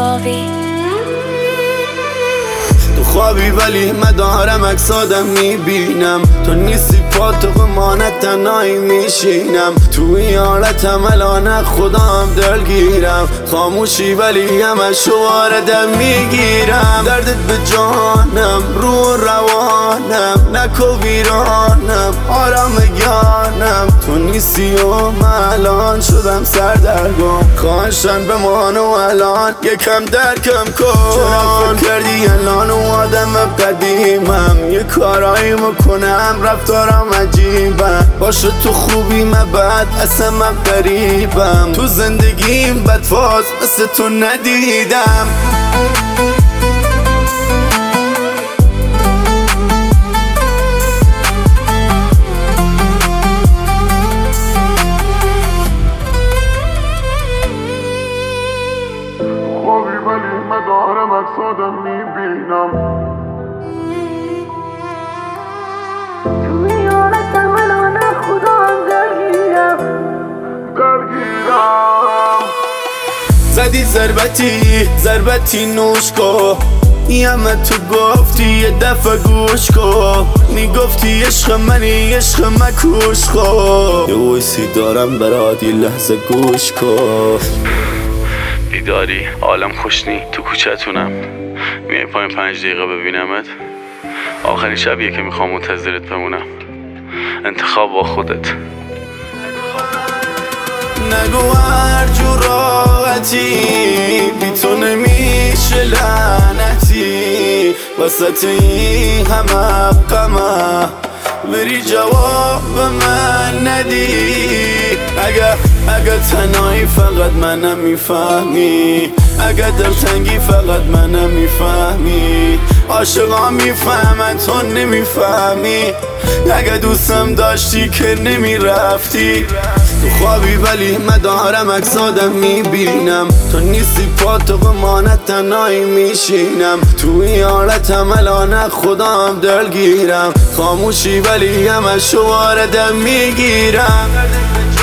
گاوی. تو خوابی ولی مدارم اکسادم میبینم، تو نیستی پاتو قمانت تنهایی میشینم، تو این حالتم الان خودم دلگیرم، خاموشی ولی همشو واردم میگیرم، دردت به جانم رو روانم، نکو ویرانم آرام گیانم، تو نیستی و من الان شدم سردرگم، خواهشن بمان و الان یکم درکم کن، چرا فکر کردی الان و آدم قدیمم، یه کارایی میکنم رفتارم عجیبم، باشه تو خوبی من بد اصلا من غریبم، تو زندگیم بدفاز مثل تو ندیدم. خوابی ولی مدارم اکسادم میبینم، توی حالتم الان خودم درگیرم. زدی ضربتی نوش کو، همه تو گفتی یه دفعه گوش کو، میگفتی عشق منی عشق مکوش کو، یه ویسی دارم برات یه لحظه گوش کو، بیداری عالم خوشنی تو کوچتونم، میای پایین 5 دقیقه ببینمت، آخرین شبیه که میخوام منتظرت بمونم، انتخاب با خودت. نگو هر جور راحتی بی تو نمیشه لعنتی، وسط این همه غمه بری جواب من ندی، اگه تنهایی فقط منم میفهمی، اگه دلتنگی فقط منم میفهمی، عاشقا میفهمن تو نمیفهمی، اگه دوستم داشتی که نمیرفتی، تو خوابی ولی مدارم اکسادم میبینم، تو نیستی پاتو قمانت تنهایی میشینم، تو این حالتم الان خودم دلگیرم، خاموشی ولی همشو واردم میگیرم.